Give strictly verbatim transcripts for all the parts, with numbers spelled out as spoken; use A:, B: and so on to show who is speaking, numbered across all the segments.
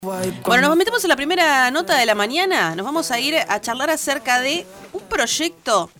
A: Bueno, nos metemos en la primera nota de la mañana. Nos vamos a ir a charlar acerca de un proyecto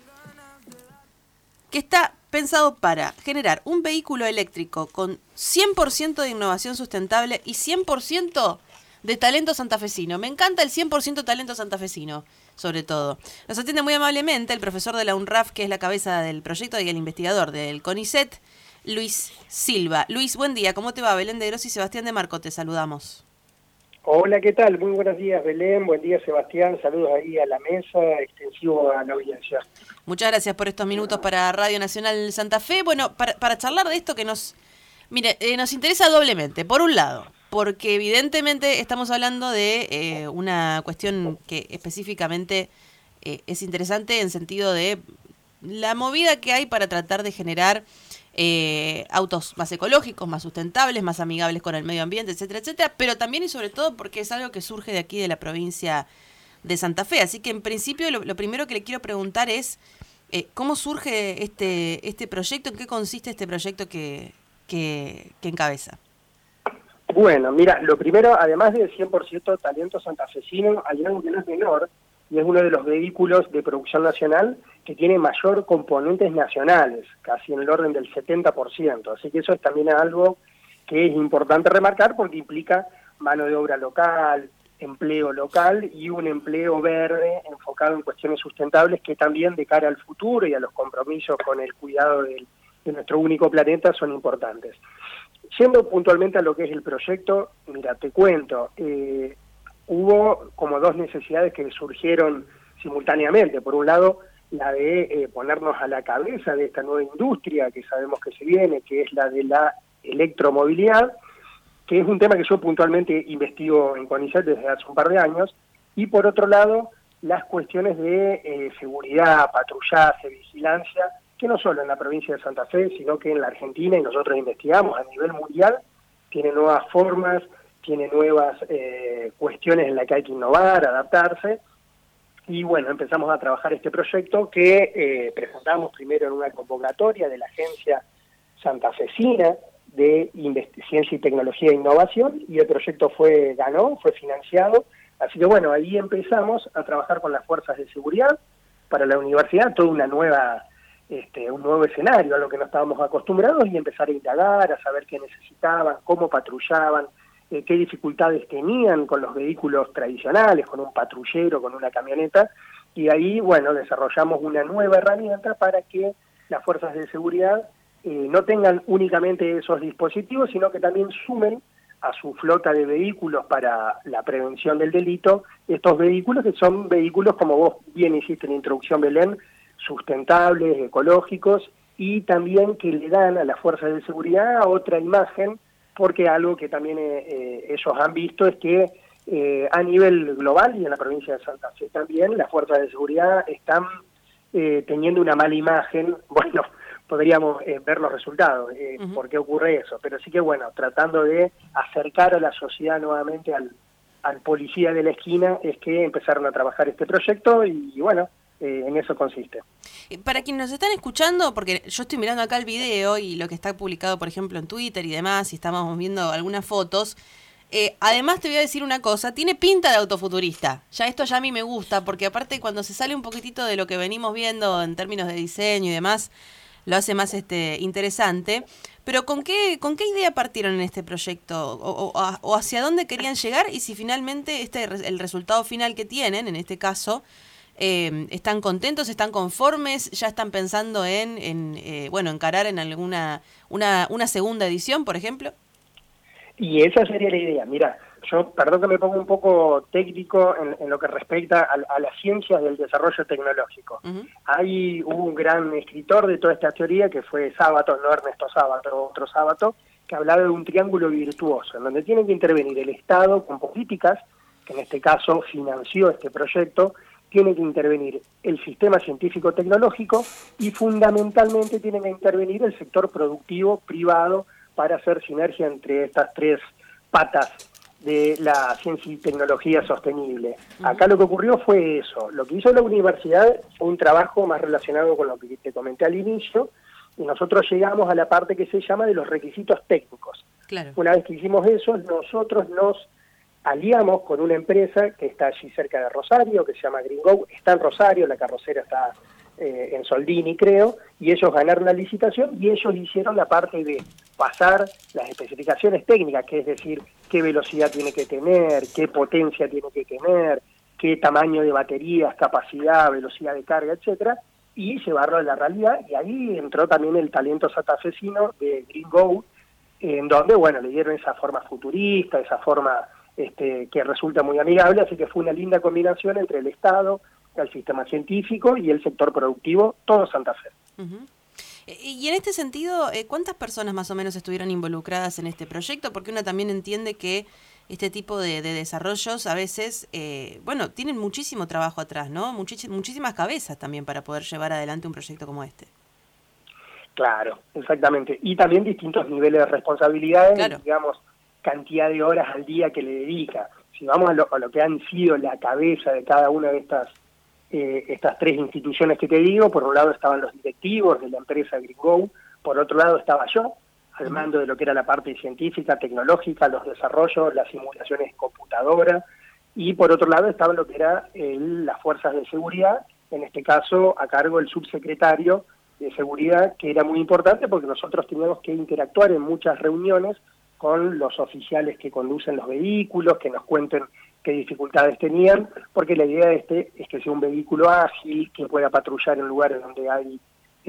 A: que está pensado para generar un vehículo eléctrico con cien por ciento de innovación sustentable y cien por ciento de talento santafesino. Me encanta el cien por ciento talento santafesino, sobre todo. Nos atiende muy amablemente el profesor de la UNRAF, que es la cabeza del proyecto, y el investigador del CONICET, Luis Silva. Luis, buen día. ¿Cómo te va? Belén de Gros y Sebastián de Marco, te saludamos.
B: Hola, ¿qué tal? Muy buenos días, Belén. Buen día, Sebastián. Saludos ahí a la mesa, extensivo a la audiencia.
A: Muchas gracias por estos minutos para Radio Nacional Santa Fe. Bueno, para, para charlar de esto que nos, mire, eh, nos interesa doblemente. Por un lado, porque evidentemente estamos hablando de eh, una cuestión que específicamente eh, es interesante en sentido de la movida que hay para tratar de generar Eh, autos más ecológicos, más sustentables, más amigables con el medio ambiente, etcétera, etcétera, pero también y sobre todo porque es algo que surge de aquí de la provincia de Santa Fe. Así que en principio lo, lo primero que le quiero preguntar es eh, ¿cómo surge este este proyecto? ¿En qué consiste este proyecto que, que, que encabeza?
B: Bueno, mira, lo primero, además del cien por ciento talento santafesino, hay algo que no es menor, y es uno de los vehículos de producción nacional que tiene mayor componentes nacionales, casi en el orden del setenta por ciento. Así que eso es también algo que es importante remarcar porque implica mano de obra local, empleo local y un empleo verde enfocado en cuestiones sustentables que también de cara al futuro y a los compromisos con el cuidado del, de nuestro único planeta son importantes. Yendo puntualmente a lo que es el proyecto, mira, te cuento, eh, hubo como dos necesidades que surgieron simultáneamente. Por un lado, la de eh, ponernos a la cabeza de esta nueva industria que sabemos que se viene, que es la de la electromovilidad, que es un tema que yo puntualmente investigo en CONICET desde hace un par de años, y por otro lado, las cuestiones de eh, seguridad, patrullaje, vigilancia, que no solo en la provincia de Santa Fe, sino que en la Argentina, y nosotros investigamos a nivel mundial, tiene nuevas formas, tiene nuevas eh, cuestiones en las que hay que innovar, adaptarse, y bueno, empezamos a trabajar este proyecto que eh, presentamos primero en una convocatoria de la Agencia Santafesina de Ciencia y Tecnología e Innovación, y el proyecto fue ganó, fue financiado, así que bueno, ahí empezamos a trabajar con las fuerzas de seguridad para la universidad, toda una nueva, este, un nuevo escenario a lo que no estábamos acostumbrados, y empezar a indagar, a saber qué necesitaban, cómo patrullaban, Eh, qué dificultades tenían con los vehículos tradicionales, con un patrullero, con una camioneta, y ahí, bueno, desarrollamos una nueva herramienta para que las fuerzas de seguridad eh, no tengan únicamente esos dispositivos, sino que también sumen a su flota de vehículos para la prevención del delito, estos vehículos que son vehículos, como vos bien hiciste en la introducción, Belén, sustentables, ecológicos, y también que le dan a las fuerzas de seguridad otra imagen, porque algo que también eh, eh, ellos han visto es que eh, a nivel global y en la provincia de Santa Fe también, las fuerzas de seguridad están eh, teniendo una mala imagen. Bueno, podríamos eh, ver los resultados, eh, uh-huh. por qué ocurre eso, pero sí que bueno, tratando de acercar a la sociedad nuevamente al, al policía de la esquina, es que empezaron a trabajar este proyecto y, y bueno, Eh, en eso consiste.
A: Para quienes nos están escuchando, porque yo estoy mirando acá el video y lo que está publicado, por ejemplo, en Twitter y demás, y estamos viendo algunas fotos, eh, además te voy a decir una cosa, tiene pinta de autofuturista. Ya esto ya a mí me gusta, porque aparte cuando se sale un poquitito de lo que venimos viendo en términos de diseño y demás, lo hace más este interesante. Pero ¿con qué con qué idea partieron en este proyecto? O, o, o hacia dónde querían llegar? Y si finalmente este el resultado final que tienen, en este caso, Eh, ¿están contentos, están conformes, ya están pensando en, en eh, bueno, encarar en alguna una, una segunda edición, por ejemplo?
B: Y esa sería la idea. Mira, yo, perdón que me ponga un poco técnico en, en lo que respecta a, a las ciencias del desarrollo tecnológico. Uh-huh. Hay hubo un gran escritor de toda esta teoría que fue Sábato, no Ernesto Sábato, otro Sábato, que hablaba de un triángulo virtuoso, en donde tiene que intervenir el Estado con políticas, que en este caso financió este proyecto, tiene que intervenir el sistema científico-tecnológico y fundamentalmente tiene que intervenir el sector productivo privado para hacer sinergia entre estas tres patas de la ciencia y tecnología sostenible. Uh-huh. Acá lo que ocurrió fue eso. Lo que hizo la universidad fue un trabajo más relacionado con lo que te comenté al inicio, y nosotros llegamos a la parte que se llama de los requisitos técnicos.
A: Claro.
B: Una vez que hicimos eso, nosotros nos aliamos con una empresa que está allí cerca de Rosario, que se llama Green Go, está en Rosario, la carrocera está eh, en Soldini, creo, y ellos ganaron la licitación y ellos hicieron la parte de pasar las especificaciones técnicas, que es decir, qué velocidad tiene que tener, qué potencia tiene que tener, qué tamaño de baterías, capacidad, velocidad de carga, etcétera, y llevarlo a la realidad, y ahí entró también el talento santafesino de Green Go, en donde, bueno, le dieron esa forma futurista, esa forma este, que resulta muy amigable, así que fue una linda combinación entre el Estado, el sistema científico y el sector productivo, todo Santa Fe.
A: Uh-huh. Y en este sentido, ¿cuántas personas más o menos estuvieron involucradas en este proyecto? Porque uno también entiende que este tipo de, de desarrollos a veces, eh, bueno, tienen muchísimo trabajo atrás, ¿no? Muchis- muchísimas cabezas también para poder llevar adelante un proyecto como este.
B: Claro, exactamente. Y también distintos niveles de responsabilidades,
A: claro.
B: digamos, cantidad de horas al día que le dedica. Si vamos a lo, a lo que han sido la cabeza de cada una de estas eh, estas tres instituciones que te digo, por un lado estaban los directivos de la empresa Green Go, por otro lado estaba yo, al mando de lo que era la parte científica, tecnológica, los desarrollos, las simulaciones computadoras, y por otro lado estaba lo que era el, las fuerzas de seguridad, en este caso a cargo del subsecretario de seguridad, que era muy importante porque nosotros teníamos que interactuar en muchas reuniones con los oficiales que conducen los vehículos, que nos cuenten qué dificultades tenían, porque la idea de este es que sea un vehículo ágil, que pueda patrullar en lugares donde hay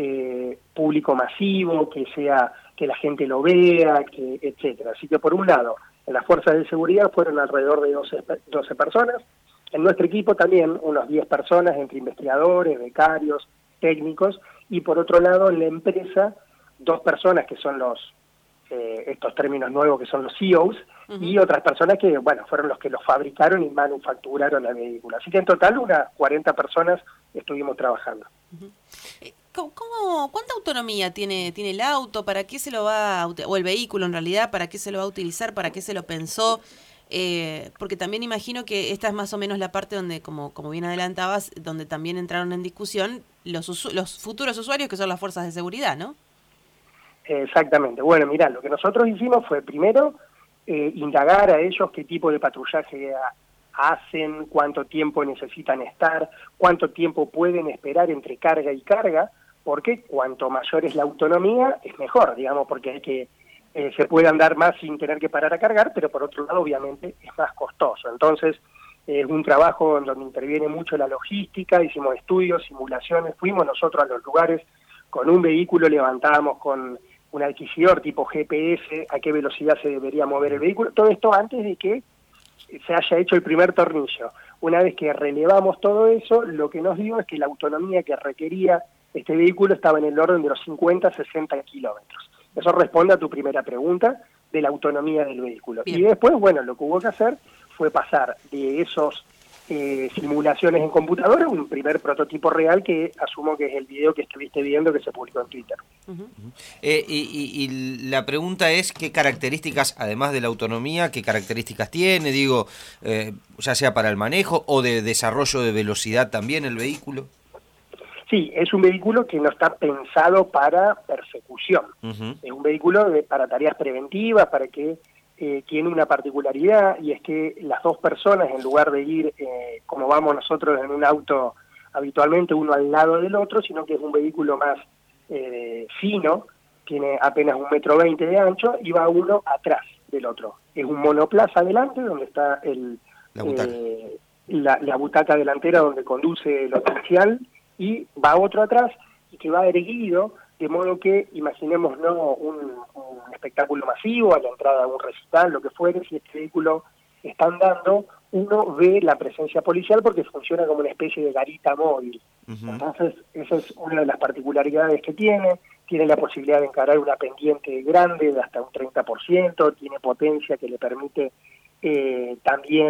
B: eh, público masivo, que sea que la gente lo vea, que etcétera. Así que por un lado, en las fuerzas de seguridad fueron alrededor de doce, doce personas, en nuestro equipo también unos diez personas, entre investigadores, becarios, técnicos, y por otro lado en la empresa dos personas que son los eh, estos términos nuevos que son los C E Os, uh-huh. y otras personas que, bueno, fueron los que los fabricaron y manufacturaron el vehículo. Así que en total unas cuarenta personas estuvimos trabajando.
A: Uh-huh. ¿Cómo, cómo, ¿Cuánta autonomía tiene tiene el auto? ¿Para qué se lo va a, o el vehículo en realidad? ¿Para qué se lo va a utilizar? ¿Para qué se lo pensó? Eh, porque también imagino que esta es más o menos la parte donde, como, como bien adelantabas, donde también entraron en discusión los, usu- los futuros usuarios, que son las fuerzas de seguridad, ¿no?
B: Exactamente. Bueno, mirá, lo que nosotros hicimos fue primero eh, indagar a ellos qué tipo de patrullaje a, hacen, cuánto tiempo necesitan estar, cuánto tiempo pueden esperar entre carga y carga, porque cuanto mayor es la autonomía, es mejor, digamos, porque hay que eh, se puede andar más sin tener que parar a cargar, pero por otro lado, obviamente, es más costoso. Entonces, es un trabajo en donde interviene mucho la logística, hicimos estudios, simulaciones, fuimos nosotros a los lugares, con un vehículo levantábamos con un adquisidor tipo G P S, a qué velocidad se debería mover el vehículo, todo esto antes de que se haya hecho el primer tornillo. Una vez que relevamos todo eso, lo que nos dio es que la autonomía que requería este vehículo estaba en el orden de los cincuenta a sesenta kilómetros. Eso responde a tu primera pregunta de la autonomía del vehículo. Bien. Y después, bueno, lo que hubo que hacer fue pasar de esos eh, simulaciones en computadora un primer prototipo real que asumo que es el video que estuviste viendo que se publicó en Twitter.
C: Uh-huh. eh, y, y, y la pregunta es qué características, además de la autonomía, qué características tiene, digo, eh, ya sea para el manejo o de desarrollo de velocidad también el vehículo.
B: Sí, es un vehículo que no está pensado para persecución. Uh-huh. Es un vehículo de, para tareas preventivas, para que eh, tiene una particularidad, y es que las dos personas, en lugar de ir eh, como vamos nosotros en un auto habitualmente, uno al lado del otro, sino que es un vehículo más eh, fino, tiene apenas un metro veinte de ancho, y va uno atrás del otro. Es un monoplaza adelante, donde está el
C: la butaca,
B: eh, la, la butaca delantera donde conduce el oficial, y va otro atrás y que va erguido, de modo que imaginemos no un, un espectáculo masivo a la entrada de un recital, lo que fuere, si este vehículo está andando, uno ve la presencia policial porque funciona como una especie de garita móvil. Uh-huh. Entonces, esa es una de las particularidades que tiene. Tiene la posibilidad de encarar una pendiente grande de hasta un treinta por ciento, tiene potencia que le permite Eh, también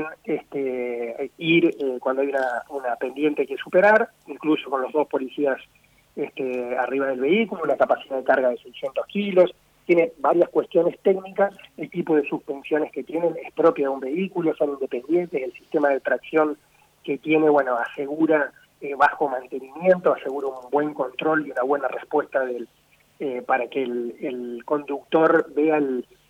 B: este, ir eh, cuando hay una, una pendiente que superar, incluso con los dos policías este, arriba del vehículo, una capacidad de carga de seiscientos kilos, tiene varias cuestiones técnicas, el tipo de suspensiones que tienen es propia de un vehículo, son independientes, el sistema de tracción que tiene, bueno, asegura eh, bajo mantenimiento, asegura un buen control y una buena respuesta del, eh, para que el, el conductor vea el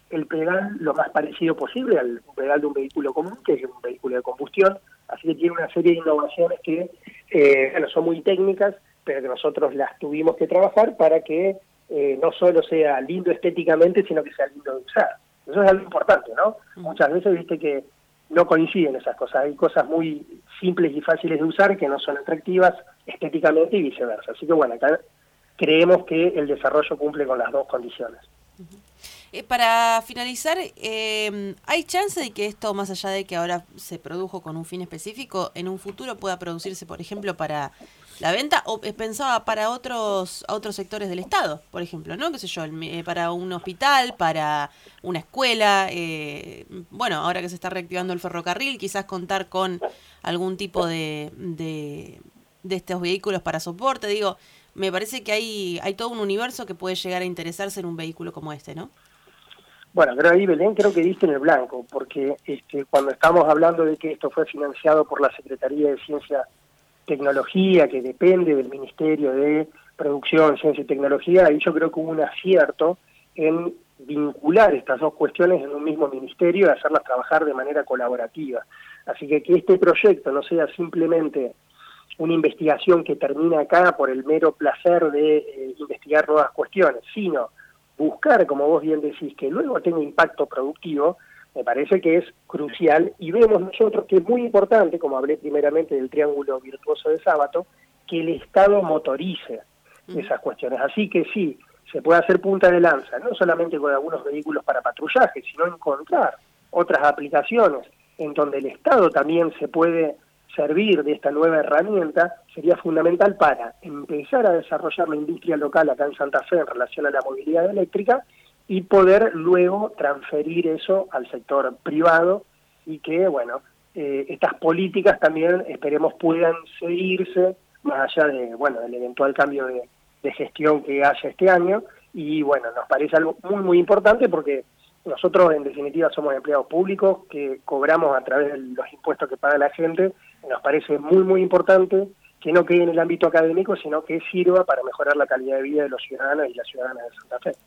B: el pedal lo más parecido posible al pedal de un vehículo común, que es un vehículo de combustión, así que tiene una serie de innovaciones que eh, bueno, son muy técnicas, pero que nosotros las tuvimos que trabajar para que eh, no solo sea lindo estéticamente, sino que sea lindo de usar. Eso es algo importante, ¿no? Uh-huh. Muchas veces viste que no coinciden esas cosas, hay cosas muy simples y fáciles de usar que no son atractivas estéticamente y viceversa. Así que bueno, acá creemos que el desarrollo cumple con las dos condiciones.
A: Uh-huh. Eh, para finalizar, eh, ¿hay chance de que esto, más allá de que ahora se produjo con un fin específico, en un futuro pueda producirse, por ejemplo, para la venta o eh, pensaba para otros otros sectores del Estado, por ejemplo, ¿no? ¿Qué sé yo? Eh, para un hospital, para una escuela, eh, bueno, ahora que se está reactivando el ferrocarril, quizás contar con algún tipo de, de, de estos vehículos para soporte, digo, me parece que hay, hay todo un universo que puede llegar a interesarse en un vehículo como este, ¿no?
B: Bueno, pero ahí, Belén, creo que diste en el blanco, porque este, cuando estamos hablando de que esto fue financiado por la Secretaría de Ciencia y Tecnología, que depende del Ministerio de Producción, Ciencia y Tecnología, ahí yo creo que hubo un acierto en vincular estas dos cuestiones en un mismo ministerio y hacerlas trabajar de manera colaborativa. Así que que este proyecto no sea simplemente una investigación que termina acá por el mero placer de eh, investigar nuevas cuestiones, sino buscar, como vos bien decís, que luego tenga impacto productivo, me parece que es crucial, y vemos nosotros que es muy importante, como hablé primeramente del triángulo virtuoso de Sábato, que el Estado motorice mm. esas cuestiones. Así que sí, se puede hacer punta de lanza, no solamente con algunos vehículos para patrullaje, sino encontrar otras aplicaciones en donde el Estado también se puede servir de esta nueva herramienta, sería fundamental para empezar a desarrollar la industria local acá en Santa Fe en relación a la movilidad eléctrica y poder luego transferir eso al sector privado y que, bueno, eh, estas políticas también esperemos puedan seguirse más allá de, bueno, del eventual cambio de, de gestión que haya este año y, bueno, nos parece algo muy, muy importante porque nosotros en definitiva somos empleados públicos que cobramos a través de los impuestos que paga la gente. Nos parece muy, muy importante que no quede en el ámbito académico, sino que sirva para mejorar la calidad de vida de los ciudadanos y las ciudadanas de Santa Fe.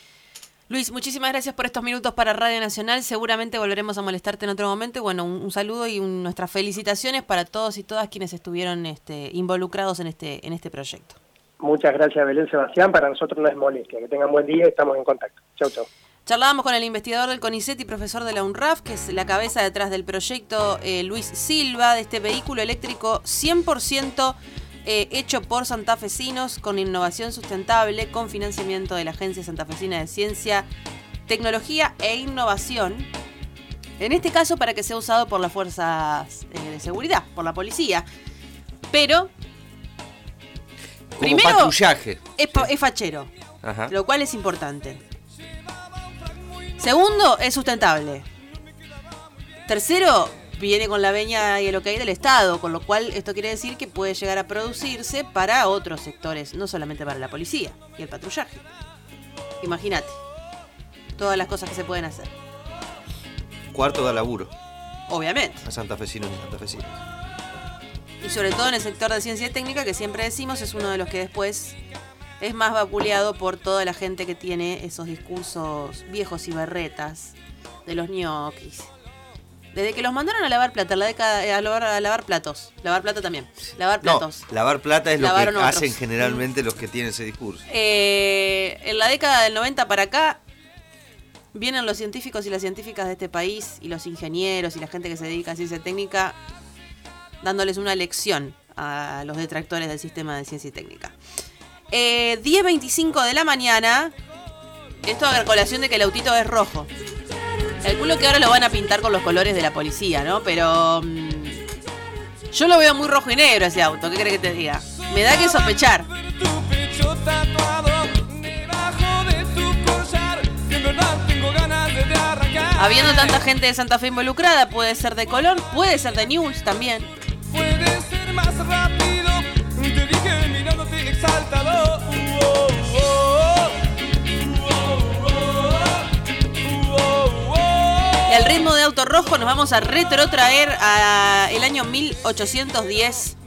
A: Luis, muchísimas gracias por estos minutos para Radio Nacional. Seguramente volveremos a molestarte en otro momento. Bueno, un, un saludo y un, nuestras felicitaciones para todos y todas quienes estuvieron este, involucrados en este, en este proyecto.
B: Muchas gracias, Belén Sebastián. Para nosotros no es molestia. Que tengan buen día y estamos en contacto. Chau, chau.
A: Charlábamos con el investigador del CONICET y profesor de la UNRAF, que es la cabeza detrás del proyecto, eh, Luis Silva, de este vehículo eléctrico cien por ciento eh, hecho por santafesinos, con innovación sustentable, con financiamiento de la Agencia Santafesina de Ciencia, Tecnología e Innovación. En este caso para que sea usado por las fuerzas eh, de seguridad, por la policía. Pero,
C: como
A: primero,
C: patrullaje.
A: Es, es fachero,
C: Ajá.
A: Lo cual es importante. Segundo, es sustentable. Tercero, viene con la veña y el ok del Estado, con lo cual esto quiere decir que puede llegar a producirse para otros sectores, no solamente para la policía y el patrullaje. Imagínate, todas las cosas que se pueden hacer.
C: Cuarto de laburo.
A: Obviamente.
C: A santafesinos y santafesinas.
A: Y sobre todo en el sector de ciencia y técnica, que siempre decimos es uno de los que después es más vapuleado por toda la gente que tiene esos discursos viejos y berretas de los ñoquis. Desde que los mandaron a lavar plata, la década, a, lavar, a lavar platos. Lavar plata también. Lavar platos.
C: No, lavar plata es
A: Lavaron
C: lo que
A: otros.
C: hacen generalmente los que tienen ese discurso.
A: Eh, en la década del noventa para acá, vienen los científicos y las científicas de este país, y los ingenieros y la gente que se dedica a ciencia técnica, dándoles una lección a los detractores del sistema de ciencia y técnica. Eh, diez veinticinco de la mañana. Esto a colación de que el autito es rojo. Calculo que ahora lo van a pintar con los colores de la policía, ¿no? Pero mmm, yo lo veo muy rojo y negro ese auto. ¿Qué crees que te diga? Me da que sospechar. Habiendo tanta gente de Santa Fe involucrada, puede ser de color, puede ser de News también.
D: Puede ser más rápido, te dije mirándote exaltado. Uh, uh, uh, uh, uh, uh.
A: Y al ritmo de auto rojo nos vamos a retrotraer a el año mil ochocientos diez.